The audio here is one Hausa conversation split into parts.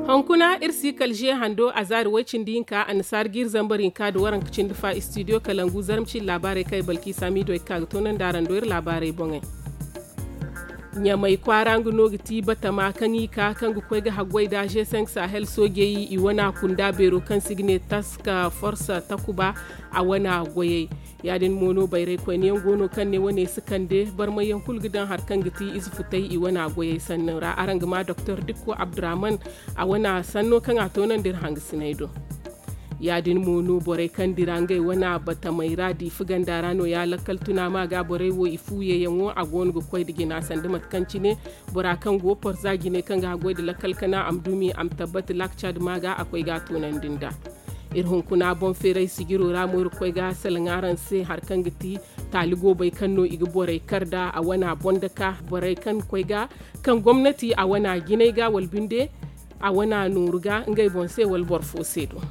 Hankuna irsi kalje hando a zari wacin dinka a nisar gir zambarin ka da waran kicin dufa studio kalangu zarmcin labarai kai balki sami do ka tonan daran doyar labarai bongai. Nya mai kwarangu no giti bata ma kanyi ka kan gu kwega hagwai da G5 Sahel sogeyi i wana kunda bero kan signe taska forsa takuba a wana goye yadin mono bayre ko ne gono kan ne wane sukande bar mai yankul gidan harkan giti izfutai i wana goye sannan ra aranga ma Dr. Dikko Abdurrahman a wana sanno kan atonan dir hang sinaido yadin mono bore kan dirangai wana bata mai radi figan darano ya lakal tuna ma ga bore wo ifuye yanwo a gon go koy digina sande matkanci ne bora kan go por zagi ne kan ga goy da lakal kana amdumi am tabbat lakchad maga akwai ga tunan dinda irhun kuna bon ferai sigiro ramur koy ga salangaran se har kan giti taligo bai kanno igi bore karda a wana bondaka bore kan koy ga kan gwamnati a wana ginai ga walbinde a wana nuruga ngai bon se wal bor fo sedo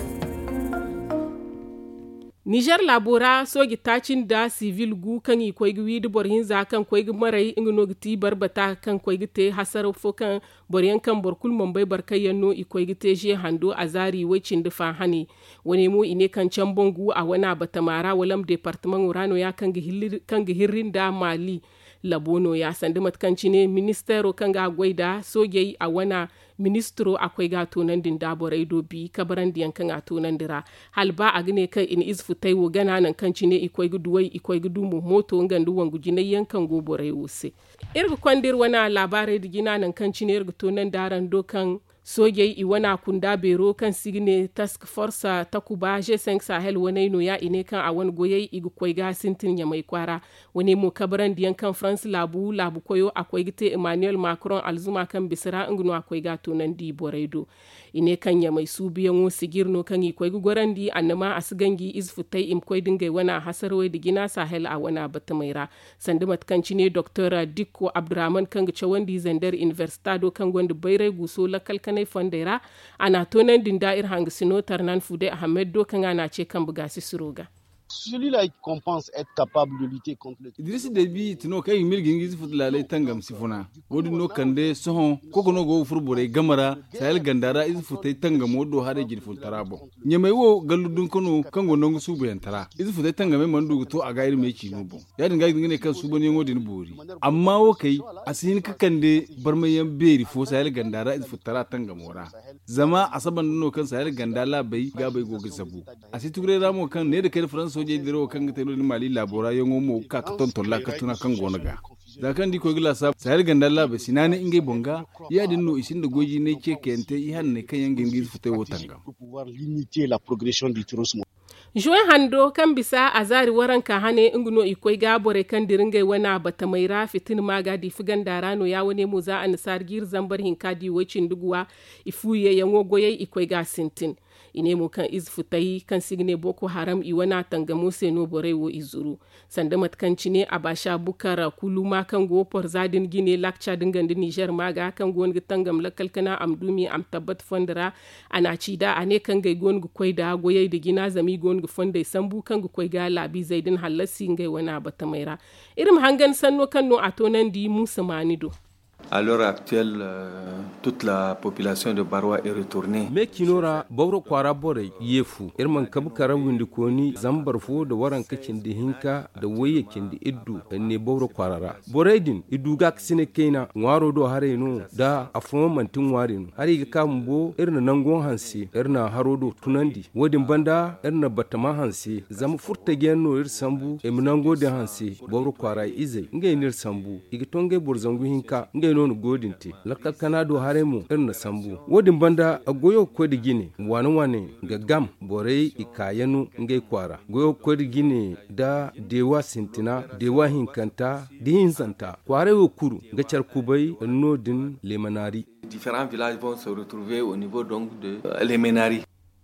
Niger labora sogi tacin da civil gu kan yi koy gi widi borhin za kan koy gi marai ingno giti barbata kan koy gi te hasar fo kan boryan kan borkul mombai barkay yanno i koy gi te je hando azari wacin da fa hani wani mu ine kan can bongu a wana batamara walam departement urano ya kan gi hirrin da mali labono ya sandi matkanci ne ministero kan ga gwaida sogei a wana ministro akwai ga tonan din daborai dobi kabaran diyan kan a tonan dira halba a gane kan in izfutai wo gana nan kanci ne ikwai guduwai ikwai gudu mu moto ngandu wangu jinai yankan goborai wose irga kwandir wana labarai digina nan kanci ne irga tonan daran dokan sogei i wana kunda bero kan signe task force takuba G5 Sahel wane no ya ine kan a wani goyai igu kwai ga sintin ya mai kwara wani mu kabaran diyan kan France labu koyo akwai gite Emmanuel Macron alzuma kan bisira ingno akwai ga tonan di boredo ine kan ya mai su biyan wo sigirno kan i kwai gorandi annama asgangi izfutai im kwai dingai wana hasarwai digina Sahel a wana batamaira sandimat kanci ne Dr. Dikko Abdurrahman kan ga chawandi Zandar Universitado kan gonda bayrai guso lakal kanai fondera ana tonan din da'ir hangisino tarnan fude Ahmed do kan ana ce kan buga siroga celui-là qu'on pense être capable de lutter contre le Idriss Déby tino kay mirgin gizi futlalay tangam sifuna wodi no kande sohon koko no go furbore gamara Sahel gandara izi futay tangam wodo hade jid fultarabo nyamay wo galludun kono kango nongo subu yantara izi futay tangam mandu to aga ir meci nubo yadin ga ngene kan subani ngodi bori amma wo kay asin ka kande barmayan beri fo Sahel gandara izi futara tangam wora zama asaban no kan Sahel gandala bai ga bai go gisabu asitugre ramo kan ne da kai France je diro kan ga telo ni mali labora yongo mo ka tonton la ka tuna kan gonaga da kan di ko gila sa Sahel gandala be sinane inge bonga ya dinno isin da goji ne ke kente i hanne kan yangin giz futai wotanga pour pouvoir limiter la progression du terrorisme. Juin hando kan bisa a zari waran ka hane ingino ikoi gabore kan diringai wana bata mai rafitin magadi figan darano ya wane mu za a nisar gir zambar hinkadi wacin duguwa ifuye yango goyai ikoi ga sintin ine mu kan izfutai kan signe Boko Haram i wana tangamo seno bore wo izuru sanda matkanci ne a basha bukara kuluma kan gopor zadin gine lakcha dingandi Niger maga kan gon tangam lakalkana amdumi am tabbat fondara ana cida ane kan gai gon koi da goyai da gina zami gon fonda sambu kan koi ga labi zaidin halasi ngai wana batamaira irim hangan sanno kan no atonan di Musa Manido. À l'heure actuelle, toute la population de Barwa est retournée. Me kinora bawro kwara bore yefu irman kabu karam windi koni zambar fo da waran kacin di hinka da waye kindi iddu ne bawro kwarara boredin iddu ga sine keina ngwaro do hare no da afo mantin ware no hari ga kambo irna nangon hansi irna harodo tunandi wodin banda irna batama hansi zam furta genno ir sambu e munango de hansi bawro kwara ize ngai nir sambu igitonge borzangu hinka ngai non godinti lakka kanado haremu irna sambu wodin banda agoyo kodi gine wane ga gam borei ikayanu ngai kwara goyo kodi gine da dewa sintina dewa hinkanta dihinsanta kware okuru ga charkubai nodin lemanari Différents villages vont se retrouver au niveau donc de Lemenari.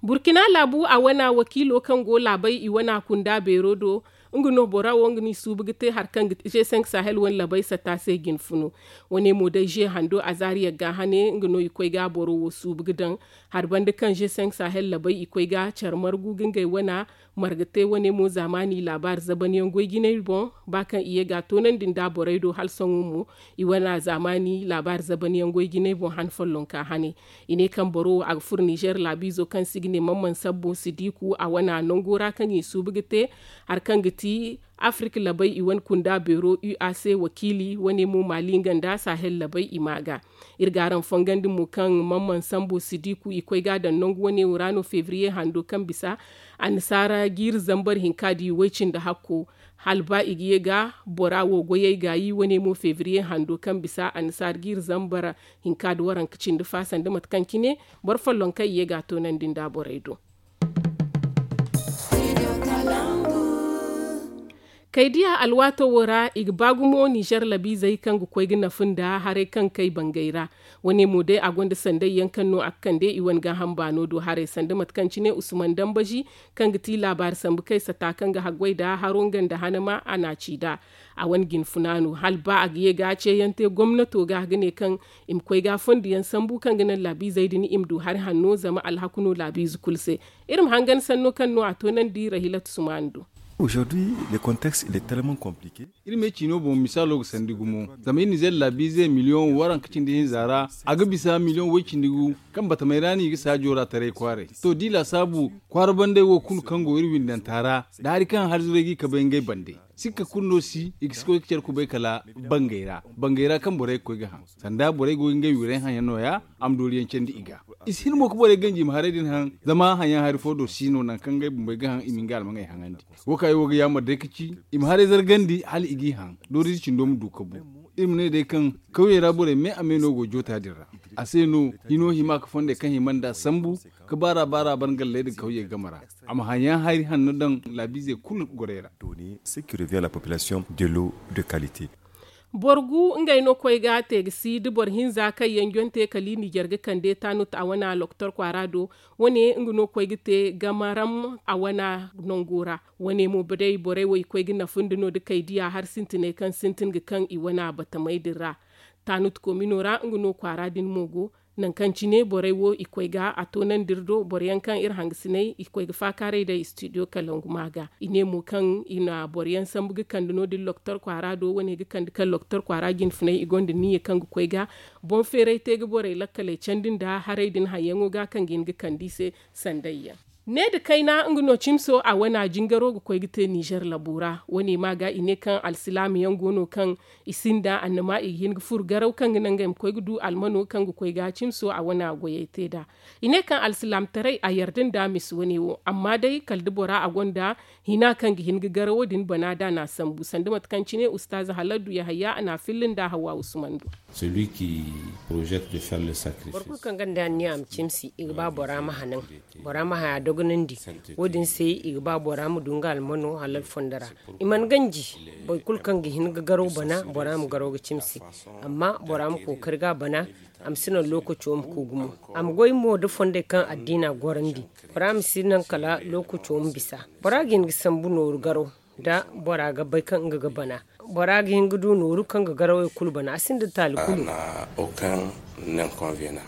Burkina labu a wana wakilo kan go labai i wana kunda berodo nguno bora wongni subugite harkan G5 Sahel won labai sata sai ginfunu wani modai je hando azariya ga hane nguno ikoi ga boro wo subugidan har bande kan G5 Sahel labai ikoi ga charmar gugin gai wana margate wani mo zamani labar zabaniyan goigine bon bakan iye ga tonan din da boraido hal songumu i wana zamani labar zabaniyan goigine bon han follon ka hane ine kan boro a fur Niger labizo kan signe mamman sabbo sidiku a wana nongora kan yi subugite har kan ti Afrika labai iwan kunda bero UAC wakili wani mu malingan da Sahel labai imaga irgaran fangandi mu kan mamman sambo sidiku ikoi ga dan nongo wani urano fevrier hando kan bisa ansara gir zambar hinkadi wecin da hakko halba igiye ga borawo goye gayi wani mu fevrier hando kan bisa ansar gir zambara hinkadi waran kicin da fasan da matkan kine bar fallon kai ye ga tonan din da boraido kai dia alwato wora igbagumo Niger labi zai kan gukwai gina funda hare kan kai bangaira wani mu dai agonda sandai yankan no akkan dai iwan ga hambano do hare sanda matkanci ne Usman Dambaji kan giti labar sambu kai sata kan ga hagwai da harongan da hanama ana ci da a wangin funanu halba a giye ga ce yante gwamnato ga gane kan imkwai ga fundiyan sambu kan ganin labi zai dini imdu har hanno zama alhakuno labi zukulse irin hangan sanno kan no a tonan di Rahilatu Sumando. Aujourd'hui, le contexte il est tellement compliqué. Il me chino bon misalo sandigumo. Zama ni zel labize million waran kicin din zara, aga bisa million wakin digu kan bata mai rani ga sajora tare kware. To dila sabu kwar bande wo kul kango irwin dan tara, da har kan har zuregi ka bengai bande. Sikka kunno si ikisko kicer ku bai kala bangaira kan bore ko ga han sanda bore go ngai wure han yano ya am doliyan cendi iga isin mo ko bore ganji ma haredin han zama han ya har fodo sino nan kan gai bumbai ga han imingal mangai hangandi wo kai wo ga yamma de kici im hare zargandi hal igi han dori cindo mu dukabu imne de kan kauye rabore me ameno go jota dirra aseno hino hima ka fonde kan himanda sambu ka bara bangal ledi kauye gamara amma hanya hari hannu dan labize kul gorera donner ce qui revient à la population de l'eau de qualité. Borgu ngai no koy ga te si dubor hinza kai yangonte kali ni gerga kande tanut a wana loktor kwarado wone nguno koy gite gamaram a wana nongora wone mo bedai bore woy koy gina funduno de kai dia har sintine kan sintin ga kan i wana batamai dira tanut ko minora nguno kwaradin mogo nan kan cine borai wo ikwai ga a tonan dirdo boryan kan ir hangsinai ikwai ga fakare da studio kalangu maga ine mu kan ina boryan sambugi kan dino di loktor kwara do wani ga kan loktor kwara gin funai igonda ni kan kwai ga bon fere te ga borai lakkale candin da harai din hayango ga kan gin ga kan dise sandayya ne da kaina ngno chimso a wana jingaro ga koy gite Niger labura wani maga ine kan alsilami yangono kan isinda annama ihin fur garau kan ngam koy gudu almano kan ga koy ga chimso a wana goyete da ine kan alsilam tarai a yardin da mis wani wo amma dai kaldibora a gonda hina kan gihin garawo din banada na sambu sandumat kan cine ustaz Haladu Yahaya ana fillin da Hawa Usmandu celui qui projette de faire le sacrifice barku kan ganda ni am chimsi igba bora mahanan bora mahaya dogonandi wodin sai igba bora mu dungal mano halal fondara iman ganji boy kul kan gihin garo bana bora mu garo chimsi amma bora mu ko karga bana am sinan lokaci am kugumu am goy mo da fonde kan addina gorandi bora mu sinan kala lokaci am bisa bora gin gisan buno garo da bora ga bai kan ga bana bora gin gudu noru kan ga garo kul bana asin da tal kulu aucun inconvénient.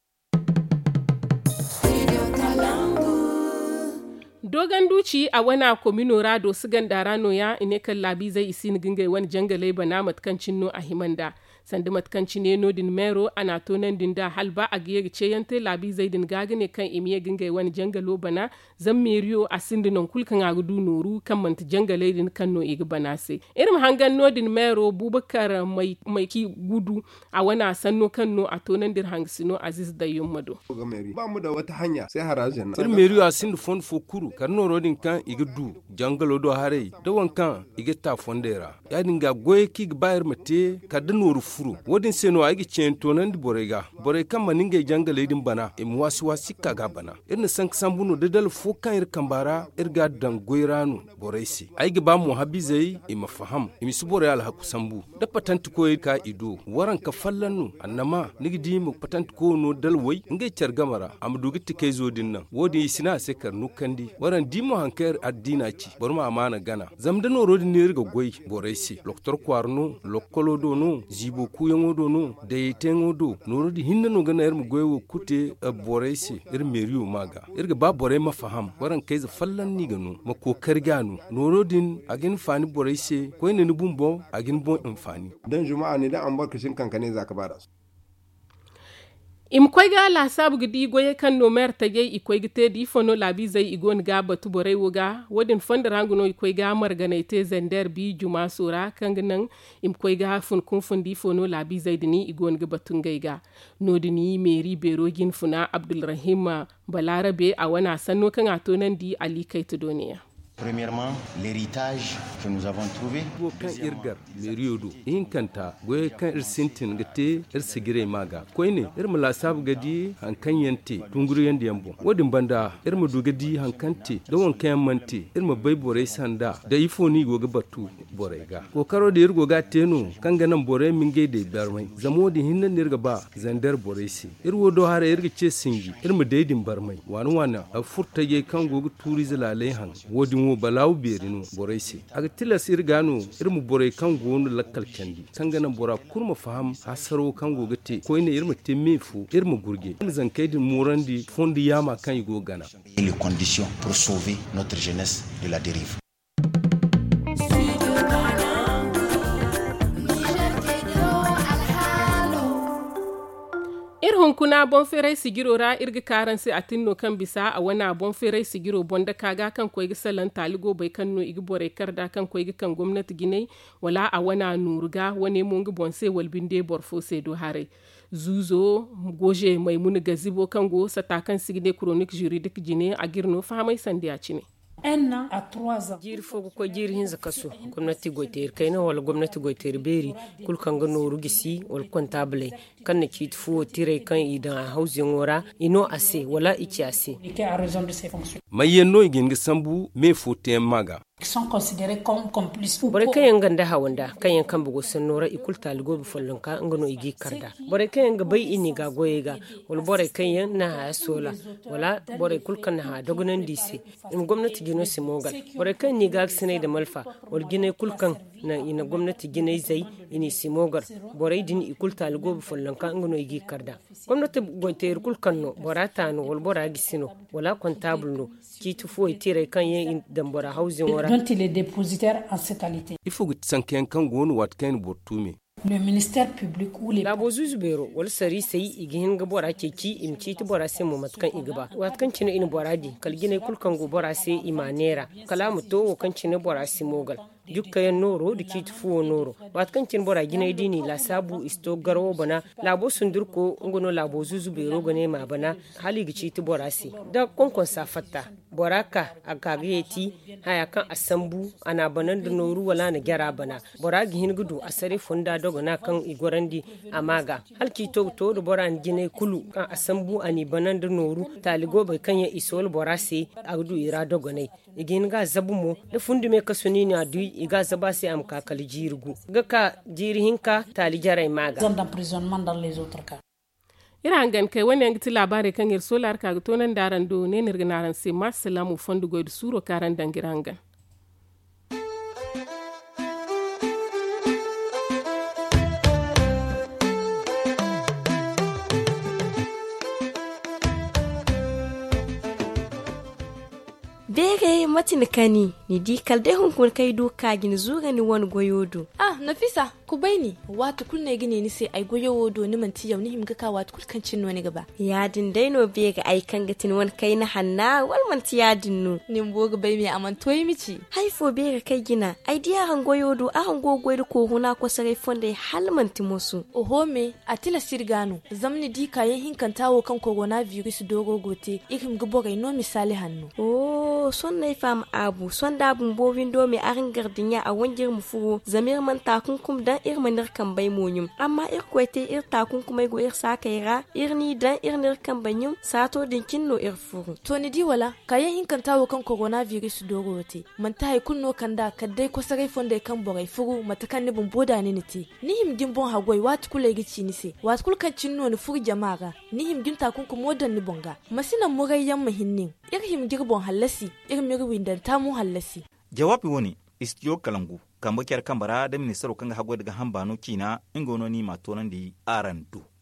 Dogon duci a wana kominora do su gandara no ya ine kan labi zai isi ni gingai wani jangalai bana matkancin no a himanda sandi matkanci ne no din mero ana tonan din da halba a giye ce yante labi zai din gagane kan imiye gingai wani jangalo bana zan meriyo a sindinon kulkan agudu noru kan manta jangalai din kan no igi bana sai irin hangan no din mero Bubakar mai ki gudu a wana sanno kan no a tonan din hangsino Aziz da Yummado ba mu da wata hanya sai harajin irin meriyo a sindu fon fokuru karno rodin kan igi du jangalo do hare da wankan igi ta fondera ya dinga goye ki bayar mate ka da noru furu wodin seno aigi cento nan di borega bore kan maninga jangale din bana im wasi kaga bana irna sank sambuno de dal fo kan ir kambara irga dan goiranu boreisi aigi ba mu habizai im faham im subore al haku sambu da patanti ko ka ido waran ka fallanu annama nigi di mu patanti ko no dal wai ngai chargamara am dugiti kai zo din nan wodi sina se karnu kandi waran di mu hankar addina ci borma amana gana zamdano rodin ne irga goi boreisi doktor kwarno lokolo do no zibo kuyango do no deytengo do norodi hinna no gana irmu goyo kute boreisi ir meriyo maga irga ba bore ma faham waran kai za fallan ni gano ma kokar gano norodin agin fani boreisi ko ne ni bumbo agin bon infani dan juma'a ne da an barka shin kankane zaka bada su im koyga la sabu gidi goye kan no mer tage i koygite di fono labi zai igon ga batu borai woga wodin fondarangu no i koyga marganaite zender bi juma sura kanganan im koyga fun kun fun di fono labi zai dini igon ga batun gaiga nodini meri berogin funa abdulrahim balarabe a wana sanno kan atonan di ali kaitu doniya. Premièrement, l'héritage que nous avons trouvé. Kan irgar meriodo in kanta goye kan irsintin gate irsigire maga koine irmala sab gadi hankan yante tunguru yande yambo wodin banda irmu dugadi hankante da won kayan mante irmu bai bore sanda da ifoni goga batu borega ko karo da irgo ga teno kan ganan bore minge de barmai zamodi hinnan nirga ba zandar boresi irwo do hare irga ce singi irmu daidin barmai wana a furtaye kan goga turi zalalai han wodin wo balaw berinu boraisi aga tilas irgano irmu boray kan gonu lakkal kandi sangana bora kurma faham hasaro kan gogate ko ine irmu temmefu irmu gurge zan kaidin morandi fondi yama kan yigo gana les conditions pour sauver notre jeunesse de la dérive. Hunkuna bon ferai sigiro ra irga karan sai atinno kan bisa a wana bon ferai sigiro bonda kaga kan koyi salan taligo bai kanno igi bore karda kan koyi kan gwamnati ginai wala a wana nurga wane mongi bon sai walbinde borfo sai do hare zuzo goje maimuna gazibo kango satakan sigide chronique juridique jine a girno famai sandiya cine 1 an à 3 ans. Jiri fogo ko jiri hinza kaso gwamnati goiter kaina wala gwamnati goiter beri kul kanga no rugisi wal comptable kan ne kit fu tire kan idan housing ora ino ase wala ichi ase. Mayenno igin sambu me fote maga. Qui sont considérés comme complices. Bore kayan ganda hawanda kayan kan bugo sanora ikul taligo bu follonka ngano igi karda. Bore kayan ga bai ini ga goyega wal bore kayan na ha sola wala bore kul kan ha dogonan disi in gwamnati gino simogal bore kan ni ga sinai da malfa wal gine kul kan na ina gwamnati gine zai ini simogar bore din ikul taligo bu follonka ngano igi karda. Gwamnati goiter kul kan no borata no wal bora gisino wala comptable no kitu fo tire kan yin dambora housing dont il est dépositaire en cette qualité. Il faut que sanken kan gonu watken bortume. Le ministère public ou les la bozu bero wal sari sai igihin ga bora keki imci ti bora sai mu matkan igba watkan cin in boradi kalgine kulkan go bora sai imanera kalamu to kan cin bora sai mogal dukkan noro da kiti fuwo noro watkan cin bora gine dini la sabu isto garo bana labo sundurko ngono labo zuzu bero gane ma bana hali gici ti bora sai da konkon safatta boraka agageti haya kan asambu ana banan da noru wala na gyara bana bora gihin gudu asare funda dogo na kan igorandi amaga halki to da bora gine kulu kan asambu ani banan da noru taligo bai kan ya isol bora sai agdu ira dogo ne igin ga zabumo da fundu me kasuni ni adu iga zaba sai am kakal jirgu ga ka jirihinka tali jarai maga zone d'emprisonnement dans les autres cas. Ira ngan kai wani yangi labari kan yir solar ka tonan daran do ne nirginaran sai masalamu fondu goid suro karan dangirangan. Bere matin kani ni di kalde hunkun kai duka gin zuga ni wani goyodo. Ah, Nafisa, ku bai ni, wata kulne gine ni sai ai goyodo ni manti yau ni himga ka wata kulkan cin wani gaba. Ya din dai no bega ai kan gatin wani kai na hanna wal manti ya dinnu. Ni boga bai mi aman toyi mici. Haifo bega kai gina, ai dia han goyodo a han gogoydo ko huna ko sare fonde hal manti musu. Oho me, atila sirgano, zamni di kayan hinkan tawo kan corona virus dogo gote, ikim gbo ga no misali hannu. Oh, son nai fa zam abu sonda bumbo windo me arin gardinya a wangir mu furu zamir man takunkum dan irmanir kan bai monyum amma irkwete ir takunkumai go ir sakaira irni dan irnir kan banyum sato dinkin no ir furu to ni di wala kayan hinkan tawo kan coronavirus dogo wote man ta hay kunno kan da kaddai ko sarai fonda kan borai furu matakan ni bumbo da ni niti ni him gimbon hagoi wat kule gici ni se wat kul kan cinno ni furu jama'a ni him gin takunkum modan ni bonga masinan murayyan muhinnin irhim girbon hallasi irmir windan tamu hallasi jawabi woni istiyo kalangu kan bakiyar kambara da ministero kan hagoi daga hambano kina ingono ni matonan di arandu